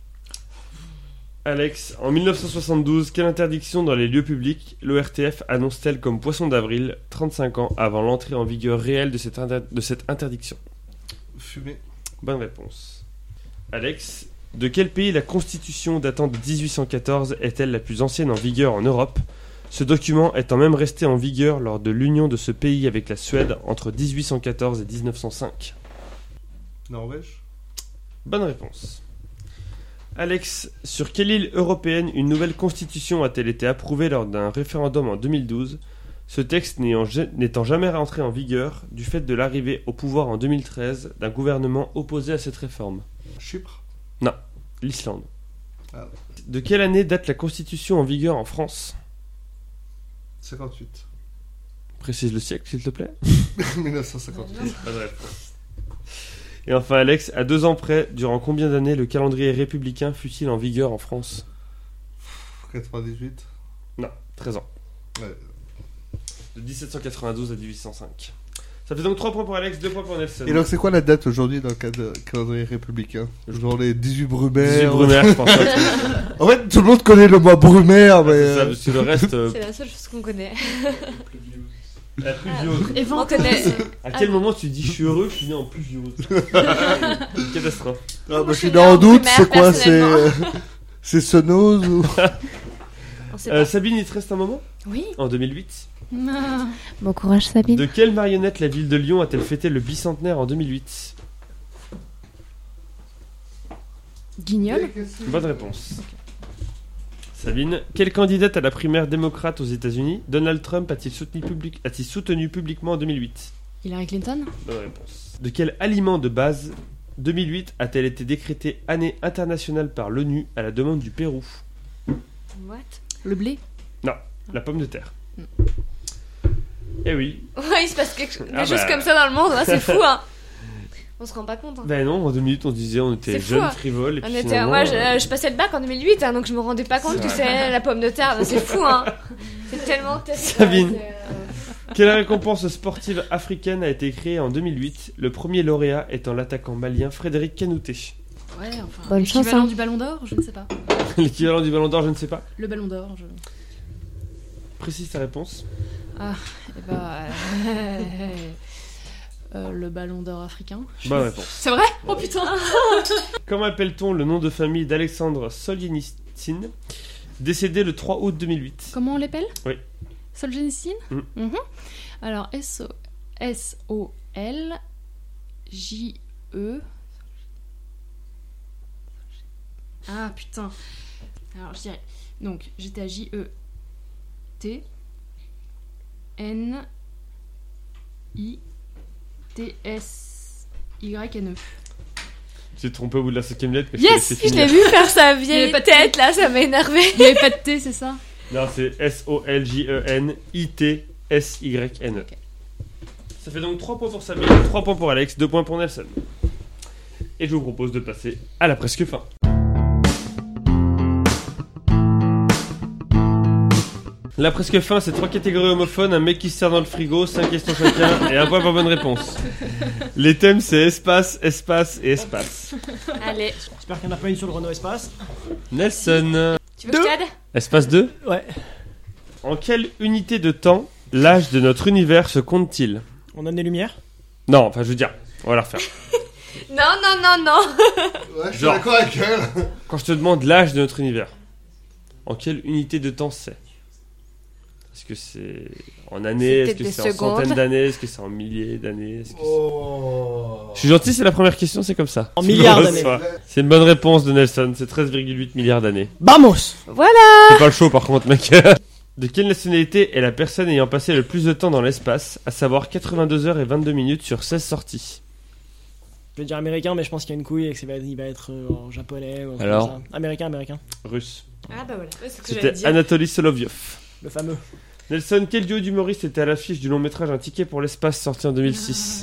Alex, en dix-neuf cent soixante-douze, quelle interdiction dans les lieux publics l'O R T F annonce-t-elle comme poisson d'avril, trente-cinq ans avant l'entrée en vigueur réelle de cette, inter- de cette interdiction? Fumer. Bonne réponse. Alex, de quel pays la constitution datant de dix-huit cent quatorze est-elle la plus ancienne en vigueur en Europe, ce document étant même resté en vigueur lors de l'union de ce pays avec la Suède entre dix-huit cent quatorze et dix-neuf cent cinq? Norvège. Bonne réponse. Alex, sur quelle île européenne une nouvelle constitution a-t-elle été approuvée lors d'un référendum en deux mille douze, ce texte n'ayant, n'étant jamais rentré en vigueur du fait de l'arrivée au pouvoir en deux mille treize d'un gouvernement opposé à cette réforme? Chypre. L'Islande. Ah. De quelle année date la constitution en vigueur en France? cinquante-huit. Précise le siècle, s'il te plaît. dix-neuf cent cinquante-huit. Pas de réponse. Et enfin, Alex, à deux ans près, durant combien d'années le calendrier républicain fut-il en vigueur en France? quatre-vingt-dix-huit. Non, treize ans. Ouais. De dix-sept cent quatre-vingt-douze à dix-huit cent cinq. Ça fait donc trois points pour Alex, deux points pour Nelson. Et donc, c'est quoi la date aujourd'hui dans le cadre- calendrier républicain? Genre les dix-huit Brumaire. dix-huit Brumaire, je pense. Ouais, En fait, tout le monde connaît le mois Brumaire, mais. c'est ça, euh, parce que le reste. euh, C'est la seule chose qu'on connaît. La pluviose. Et On vent. connaît... À quel moment tu dis je suis heureux, je suis né en pluviose? Catastrophe. Ah, bah, Moi, je suis je dans suis en en doute, Brumaire, c'est quoi? C'est. personnellement. euh, C'est Sonos ou. On sait Euh, pas. Sabine, il te reste un moment? Oui. En deux mille huit. Ah. Bon courage, Sabine. De quelle marionnette la ville de Lyon a-t-elle fêté le bicentenaire en deux mille huit? Guignol. Bonne réponse. Sabine, quelle candidate à la primaire démocrate aux États-Unis Donald Trump a-t-il soutenu, public... a-t-il soutenu publiquement en deux mille huit? Hillary Clinton. Bonne réponse. De quel aliment de base deux mille huit a-t-elle été décrétée année internationale par l'ONU à la demande du Pérou? What? Le blé. La pomme de terre. Eh oui. Ouais, il se passe quelque chose. Ah Des choses bah. comme ça dans le monde, hein, c'est fou, hein. On se rend pas compte. Hein. Ben non, en deux minutes on se disait on était C'est fou, jeunes, hein. frivoles. Et On puis était... finalement, Moi, je, euh, je passais le bac en deux mille huit, hein, donc je me rendais pas compte que C'est c'est la pomme de terre. C'est fou, hein. C'est tellement... Sabine. c'est, euh, Quelle récompense sportive africaine a été créée en deux mille huit, le premier lauréat étant l'attaquant malien Frédéric Canouté? Ouais, enfin. Bonne chance, L'équivalent hein. du Ballon d'Or, je ne sais pas. L'équivalent du Ballon d'Or, je ne sais pas. Le Ballon d'Or, je. Précise ta réponse. Eh bah. euh, euh, le Ballon d'Or africain. Bonne réponse. C'est vrai? Oh putain! Comment appelle-t-on le nom de famille d'Alexandre Solzhenitsyn, décédé le trois août deux mille huit? Comment on l'appelle? Oui. Solzhenitsyn. Mm. Mhm. Alors, S O S O L J E. Ah putain. Alors, je dirais. Donc, j'étais à J E T N I T S Y N E. Tu t'es trompé au bout de la cinquième lettre, mais Yes, je t'ai laissé Je l'ai finir. vu faire sa vieille Il y avait pas de tête, là, ça m'a énervé. Il n'y avait pas de T, c'est ça? Non, c'est S O L J E N I T S Y N E. Ok. Ça fait donc trois points pour Sabine, trois points pour Alex, deux points pour Nelson. Et je vous propose de passer à la presque fin. La presque fin, c'est trois catégories homophones, un mec qui se sert dans le frigo, cinq questions chacun et un point pour bonne réponse. Les thèmes, c'est espace, espace et espace. Allez. J'espère qu'il n'y en a pas une sur le Renault Espace. Nelson. Tu veux que je t'aide? Espace deux? Ouais. En quelle unité de temps l'âge de notre univers se compte-t-il? On donne des lumières. Non, enfin je veux dire, on va la refaire. Non, non, non, non. Ouais, je suis Genre. d'accord avec elle. Quand je te demande l'âge de notre univers, en quelle unité de temps c'est? Est-ce que c'est en années? C'est Est-ce que peut-être c'est des en centaines secondes. d'années? Est-ce que c'est en milliers d'années? Est-ce que c'est- Oh. Je suis gentil, c'est la première question, c'est comme ça. En milliards d'années. C'est une bonne réponse de Nelson, c'est treize virgule huit milliards d'années. Vamos. Voilà. C'est pas le show par contre, mec. De quelle nationalité est la personne ayant passé le plus de temps dans l'espace, à savoir quatre-vingt-deux heures et vingt-deux minutes sur seize sorties? Je vais dire américain, mais je pense qu'il y a une couille et que ça va, il va être euh, en japonais ou un truc Alors comme ça. Américain, américain. Russe. Ah bah voilà, c'est ce que j'allais C'était dire. Anatoly Solovyov. Le fameux. Nelson, quel duo d'humoristes était à l'affiche du long métrage Un ticket pour l'espace sorti en deux mille six?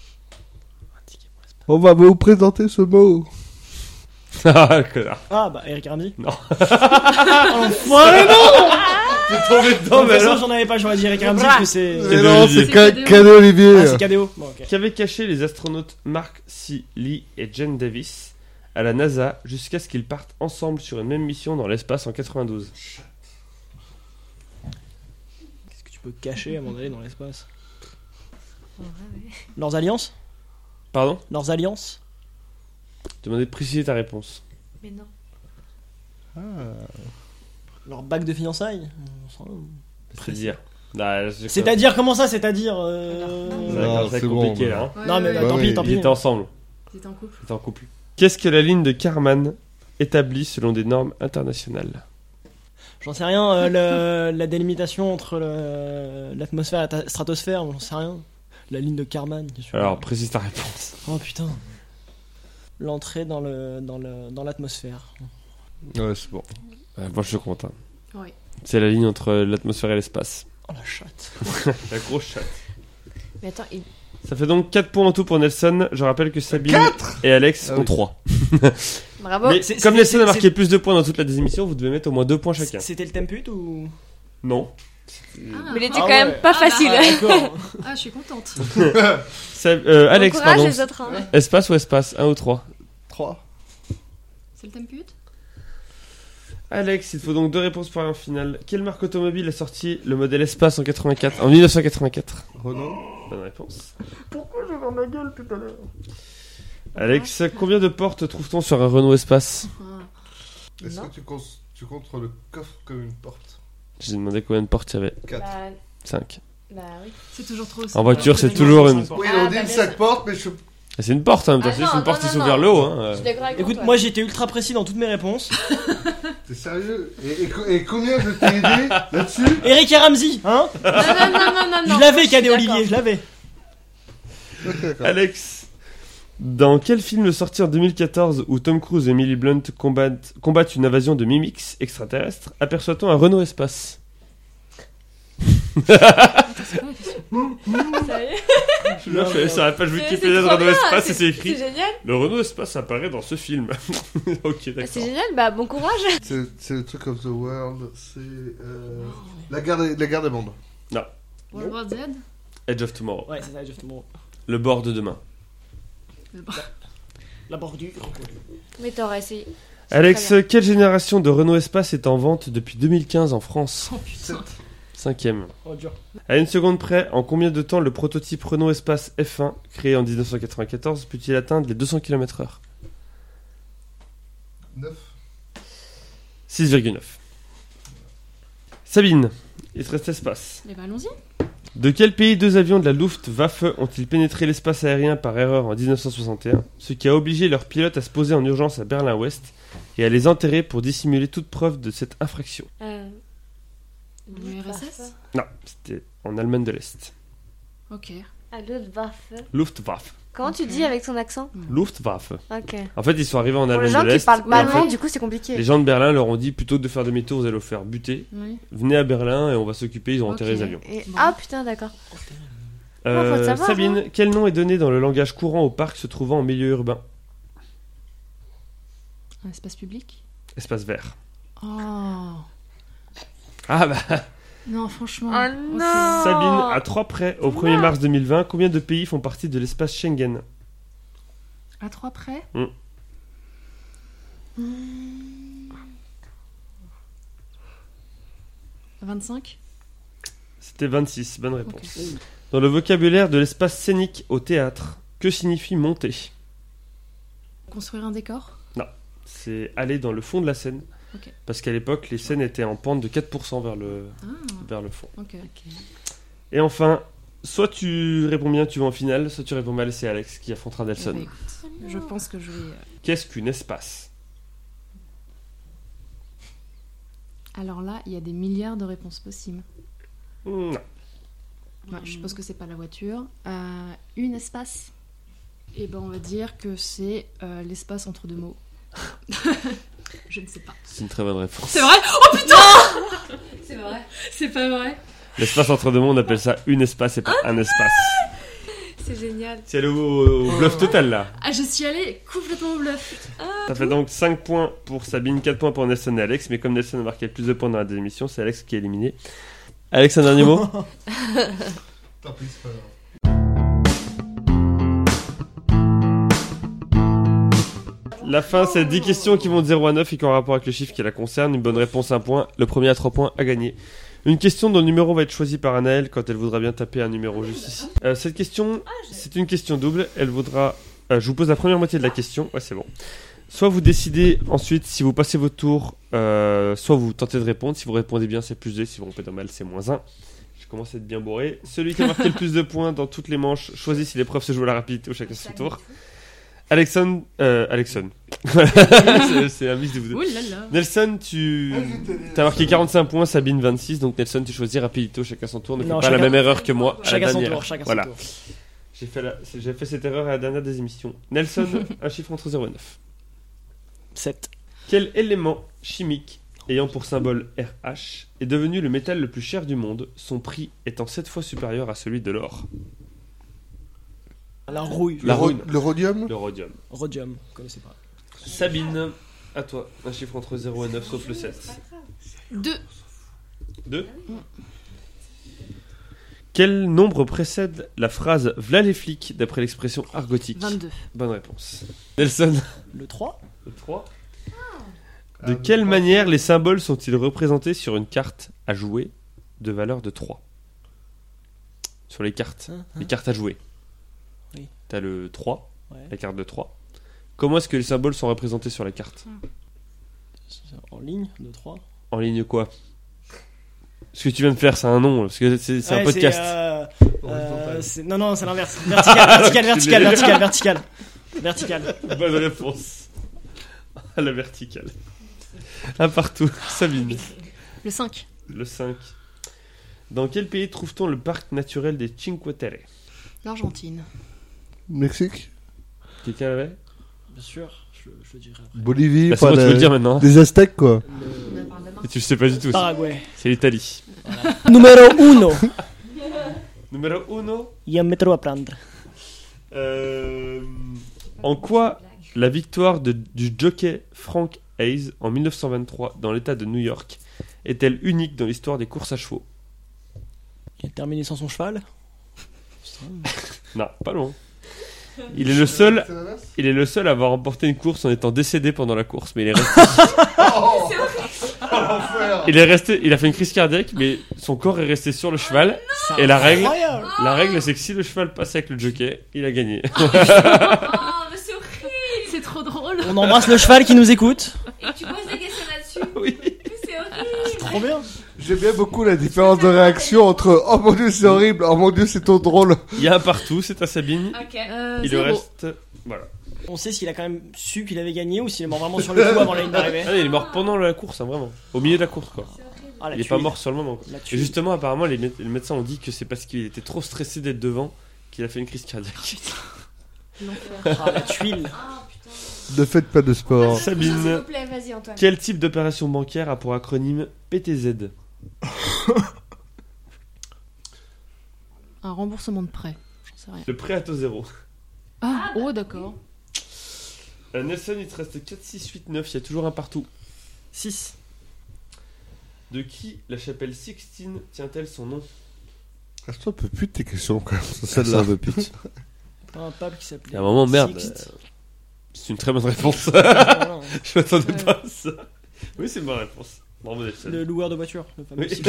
On va vous présenter ce mot. Ah, le connard. Ah bah Eric Ramsey. Non. Enfoiré, non. T'es tombé De dedans, toute mais façon, alors. j'en avais pas, j'aurais dit Eric Ramsey parce que c'est. Mais non, Olivier. c'est Ca- C'est Cadet Olivier. Ah, c'est K D O. Bon, ok. Qu'avaient caché les astronautes Mark C. Lee et Jen Davis à la NASA jusqu'à ce qu'ils partent ensemble sur une même mission dans l'espace en quatre-vingt-douze? Qu'est-ce que tu peux cacher à un moment donné dans l'espace? Leurs alliances? Pardon? Leurs alliances? Demandez de préciser ta réponse. Mais non. Ah. Leur bague de fiançailles? C'est-à-dire. Nah, je- C'est-à-dire, comment ça, c'est-à-dire euh... Ça Non, commence à être c'est bon, compliqué mais- là. Hein. Ouais, Non, mais ouais, bah, Bah tant oui, pis, tant Ils pis. étaient ensemble. T'es en couple. Ils étaient en couple. Qu'est-ce que la ligne de Kármán établit selon des normes internationales? J'en sais rien, euh, le- la délimitation entre le- l'atmosphère et la ta- stratosphère, j'en sais rien. La ligne de Kármán, bien sûr. Alors, précise ta réponse. Oh putain. L'entrée dans le dans le dans l'atmosphère. Ouais, c'est bon. Ouais, moi, je suis content. Oui. C'est la ligne entre l'atmosphère et l'espace. Oh la chatte. La grosse chatte. Mais attends, il... Ça fait donc quatre points en tout pour Nelson. Je rappelle que Sabine et Alex Ah ont oui. trois. bravo. Mais c'est- comme c'est- Nelson a c'est- marqué plus de points dans toute la désémission, vous devez mettre au moins deux points chacun. C'était le template ou Non. Ah, Mais il était Ah quand ouais. même pas Ah bah, facile. Ah, d'accord. ah, je suis contente. Sab- euh, Alex, Bon courage pardon. les autres. Hein. Espace ou espace? Un ou trois? trois. C'est le template? Alex, il faut donc deux réponses pour aller en finale. Quelle marque automobile a sorti le modèle Espace en quatre-vingt-quatre, en mille neuf cent quatre-vingt-quatre? Renault. Bonne réponse. Pourquoi j'ai dans ma gueule tout à l'heure? Alex, combien de portes trouve-t-on sur un Renault Espace? Ah. Est-ce Non. que tu, cons- tu comptes le coffre comme une porte? J'ai demandé combien de portes il y avait. quatre. Bah, cinq. bah oui. C'est toujours trop. En voiture, c'est Ouais, toujours ouais, une. c'est Oui, Ah, on bah, dit une bien cinq sûr. portes, mais je. C'est une porte en même temps, Ah c'est juste non, une porte non, qui non, s'ouvre vers non. le haut. Hein. Je suis d'accord avec Écoute, toi. moi j'étais ultra précis dans toutes mes réponses. T'es sérieux et, et, co- et combien je t'ai aidé là-dessus? Eric et Ramsey, hein? Non, non, non, non, non, non. Je l'avais, suis Cadet d'accord. Olivier, je l'avais. Ok, d'accord. Alex, dans quel film sorti en deux mille quatorze où Tom Cruise et Emily Blunt combattent, combattent une invasion de mimics extraterrestres, aperçoit-on un Renault Espace? Sérieux Je suis je suis sur la page C'est- Wikipédia de c'est trop Renault bien, Espace c'est- et c'est écrit C'est génial. le Renault Espace apparaît dans ce film. Ok, C'est d'accord. génial, bah bon courage. C'est c'est le truc of the world. C'est. Euh, la, guerre des, la guerre des mondes. World War Z? Edge of Tomorrow. Ouais, c'est ça, justement. Le bord de demain. La bordure. Mais t'aurais essayé. Alex, Très quelle génération de Renault Espace est en vente depuis deux mille quinze en France? Oh putain. Cinquième. Oh, dur. À une seconde près, en combien de temps le prototype Renault Espace F un, créé en dix-neuf cent quatre-vingt-quatorze, peut-il atteindre les deux cents kilomètres heure? neuf. six virgule neuf. Sabine, il te reste espace. Eh ben allons-y. De quel pays deux avions de la Luftwaffe ont-ils pénétré l'espace aérien par erreur en dix-neuf cent soixante et un, ce qui a obligé leurs pilotes à se poser en urgence à Berlin-Ouest et à les enterrer pour dissimuler toute preuve de cette infraction? Euh... U R S S? Non, c'était en Allemagne de l'Est. Ok. À Luftwaffe. Luftwaffe. Comment tu Ok. dis avec son accent? Luftwaffe. Ok. En fait, ils sont arrivés en Pour les Allemagne gens de qui l'Est. parlent et pas en fait, allemand, du coup, c'est compliqué. les gens de Berlin leur ont dit plutôt que de faire demi-tour, vous allez vous faire buter. Oui. Venez à Berlin et on va s'occuper, ils ont enterré Ok. les avions. Et- Bon. Ah putain, d'accord. Euh, faut le savoir, Sabine, hein. quel nom est donné dans le langage courant au parc se trouvant en milieu urbain? Un espace public? Espace vert. Oh. Ah bah, Non, franchement. Oh Ok. non. Sabine, à trois près, au premier mars deux mille vingt, combien de pays font partie de l'espace Schengen? À trois près? Mm. vingt-cinq. C'était vingt-six, bonne réponse. Ok. Dans le vocabulaire de l'espace scénique au théâtre, que signifie monter? Construire un décor. C'est aller dans le fond de la scène. Ok. Parce qu'à l'époque, les scènes étaient en pente de quatre pour cent vers le, Ah, vers le fond. ok. Et enfin, soit tu réponds bien, tu vas en finale, soit tu réponds mal, c'est Alex qui affrontera Nelson. Eh ben, écoute, je pense que je vais. euh, Qu'est-ce qu'une espace? Alors là, il y a des milliards de réponses possibles. Non. Ouais, je suppose que c'est pas la voiture. Euh, une espace. Et ben, on va dire que c'est euh, l'espace entre deux mots. Je ne sais pas. C'est une très bonne réponse. C'est vrai? Oh putain! C'est vrai. C'est pas vrai. L'espace entre deux mondes, on appelle ça une espace et pas un espace. C'est génial. C'est le au, au bluff total là. Ah, je suis allée complètement au bluff. Ça fait donc cinq points pour Sabine, quatre points pour Nelson et Alex. Mais comme Nelson a marqué le plus de points dans la deuxième émission, c'est Alex qui est éliminé. Alex, un dernier mot? Tant pis, c'est pas grave. La fin, c'est dix questions qui vont de zéro à neuf et qui ont un rapport avec le chiffre qui la concerne. Une bonne réponse, un point. Le premier à trois points a gagné. Une question dont le numéro va être choisi par Anaëlle quand elle voudra bien taper un numéro juste ici. Euh, cette question, c'est une question double. Elle vaudra... euh, je vous pose la première moitié de la question. Ouais, c'est bon. Soit vous décidez ensuite si vous passez votre tour, euh, soit vous tentez de répondre. Si vous répondez bien, c'est plus deux. Si vous répondez mal, c'est moins un. Je commence à être bien bourré. Celui qui a marqué le plus de points dans toutes les manches choisit si l'épreuve se joue à la rapidité ou chacun son tour. Alexon, euh, Alexon. c'est, c'est un mix de vous deux. Ouh là là. Nelson, tu as marqué quarante-cinq points, Sabine vingt-six, donc Nelson, tu choisis rapidité, chacun son tour. Ne fais Non, pas chacun- la même erreur que moi. à la Chacun son dernière. tour, chacun Voilà. son tour. J'ai fait, la- j'ai fait cette erreur à la dernière des émissions. Nelson, un chiffre entre zéro et neuf. sept. Quel élément chimique ayant pour symbole R H est devenu le métal le plus cher du monde, son prix étant sept fois supérieur à celui de l'or? La rouille. La le, ro- rouille. le rhodium. Le rhodium. Rhodium, vous connaissez pas. Sabine, à toi. Un chiffre entre zéro et neuf, sauf le sept. Deux. deux. Quel nombre précède la phrase v'là les flics d'après l'expression argotique? vingt-deux. Bonne réponse. Nelson. Le trois. Le trois. Ah, De le quelle trois. manière les symboles sont-ils représentés sur une carte à jouer de valeur de trois? Sur les cartes. Hein, hein. Les cartes à jouer. Oui. T'as le trois, Ouais. la carte de trois. Comment est-ce que les symboles sont représentés sur la carte? En ligne, de trois. En ligne quoi? Ce que tu viens de faire, c'est un nom, parce que c'est, c'est un Ouais, podcast. euh, Horizontal. euh, c'est- non, non, c'est l'inverse. Vertical, vertical, vertical, vertical, vertical. Vertical. Bonne réponse. À la verticale. Un partout. Sabine. Le cinq. Le cinq. Dans quel pays trouve-t-on le parc naturel des Cinque Terre? L'Argentine. Mexique. Quelqu'un l'avait? Bien sûr, je, je le dirai après. Bolivie. Bah, c'est enfin, bon, tu la- peux le dire maintenant. Des Aztèques, quoi. Et tu le sais pas du tout. ça. Paraguay. C'est l'Italie. Numéro uno. Numéro uno. Il y a un métro à prendre. Euh, en quoi la victoire de- du jockey Frank Hayes en dix-neuf cent vingt-trois dans l'état de New York est-elle unique dans l'histoire des courses à chevaux? Il a terminé sans son cheval. Non, pas loin. Il est le seul, il est le seul à avoir remporté une course en étant décédé pendant la course, mais il est resté, Oh, l'enfer. il est resté, il a fait une crise cardiaque, mais son corps est resté sur le cheval. Et la règle, Incroyable. la règle, c'est que si le cheval passe avec le jockey, il a gagné. Oh, mais c'est horrible. C'est trop drôle. On embrasse le cheval qui nous écoute. Et tu poses des questions là-dessus. Oui. Mais c'est horrible. Trop bien. J'aime bien beaucoup la différence de réaction entre oh mon dieu c'est horrible, oh mon dieu c'est trop drôle. Il y a un partout, c'est à Sabine. Ok. Euh, Il zéro. le reste, voilà. On sait s'il a quand même su qu'il avait gagné ou s'il est mort vraiment sur le coup avant la ligne d'arrivée. Ah, il est mort pendant la course, hein, vraiment. Au milieu de la course, quoi. Ah, la Il est tuile. pas mort sur le moment. quoi. La Et tuile. justement, apparemment, les, mé- les médecins ont dit que c'est parce qu'il était trop stressé d'être devant qu'il a fait une crise cardiaque. Ah, la tuile. Ah putain. Ne faites pas de sport. S'il Sabine, vous plaît, vas-y Antoine. quel type d'opération bancaire a pour acronyme P T Z? Un remboursement de prêt. J'en sais rien. Le prêt à taux zéro. Ah, oh d'accord. Euh, Nelson, il te reste quatre, six, huit, neuf, il y a toujours un partout. six. De qui la chapelle Sixtine tient-elle son nom? Ah, je t'en peux plus de tes questions quand même. C'est Ça celle-là. veut pute. Pas un pape qui Il s'appelait. y a un moment, merde. Sixte. euh, C'est une très bonne réponse. Voilà. Je m'attendais Ouais. pas à ça. Oui, c'est une bonne réponse. Bravo Nelson. Le loueur de voiture, le fameux. Oui.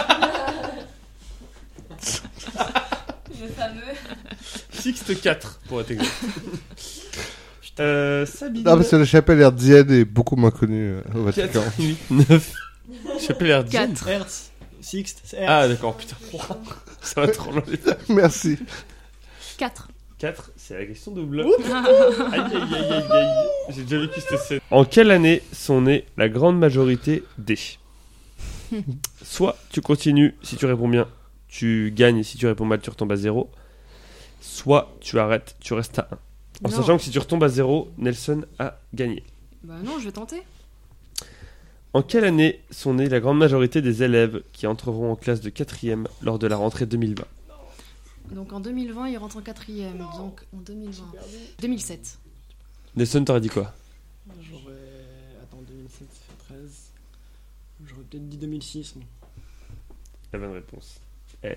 Le fameux. Sixte quatre pour être exact. euh, Sabine. Ah, parce que la chapelle hertzienne est beaucoup moins connue euh, au Vatican. quatre, huit, neuf. Chapelle hertzienne. quatre. Hertz, Sixte, Hertz. Ah d'accord, putain. Ça va trop loin. Merci. quatre. quatre, c'est la question double. Aïe aïe aïe aïe aïe. J'ai déjà vécu cette scène. En quelle année sont nées la grande majorité des Soit tu continues, si tu réponds bien, tu gagnes, et si tu réponds mal, tu retombes à zéro. Soit tu arrêtes, tu restes à un. En Non. sachant que si tu retombes à zéro, Nelson a gagné. Bah non, je vais tenter. En quelle année sont nées la grande majorité des élèves qui entreront en classe de quatrième lors de la rentrée deux mille vingt? Donc en deux mille vingt, il rentre en quatrième. Donc en deux mille vingt. deux mille sept. Nelson, t'aurais dit quoi? J'aurais. Attends, deux mille sept, ça fait treize. J'aurais peut-être dit deux mille six. Non. La bonne réponse est...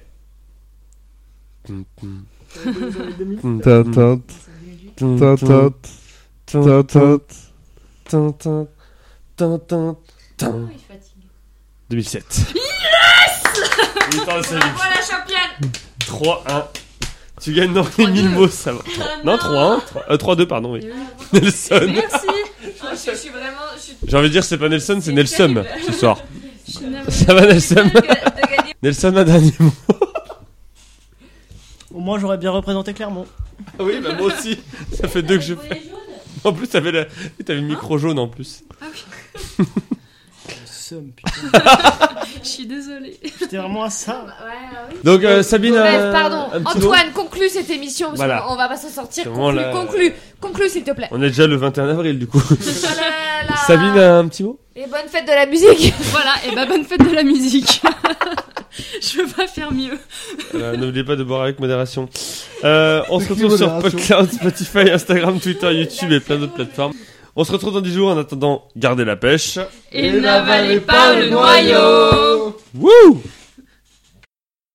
deux mille Tintin, tintin, tintin. Tintin, tintin, tintin. il fatigue. deux mille sept. Yes! Voilà, championne. trois un. Tu gagnes dans les mille mots, ça va. Non, trois un. trois deux, pardon, oui. Nelson. Merci. Je, je suis vraiment. Je suis J'ai envie de dire, c'est pas Nelson, c'est C'est Nelson terrible. ce soir. Je suis navrée. Ça va, Nelson? de, de gagner. Nelson, un dernier mot. Au moins, j'aurais bien représenté Clermont. Ah oui, bah moi aussi. Ça fait deux que je fais. En plus, t'avais, la... t'avais le micro jaune en plus. Ah oui. Le seum, putain. Je suis désolée. J'étais vraiment à ça. Donc, euh, Sabine, Bref, euh, pardon. un petit mot. Antoine, conclue cette émission parce Voilà. qu'on on va pas s'en sortir. C'est Conclue, vraiment la- conclue, conclue, s'il te plaît. On est déjà le vingt et un avril, du coup. La- la- Sabine, un petit mot? Et bonne fête de la musique. Voilà, et bah bonne fête de la musique. Je peux pas faire mieux. Euh, N'oubliez pas de boire avec modération. Euh, on se Avec retrouve sur modération. PodCloud, Spotify, Instagram, Twitter, YouTube et plein d'autres plateformes. On se retrouve dans dix jours. En attendant, gardez la pêche. Et n'avalez pas le noyau. Wouh!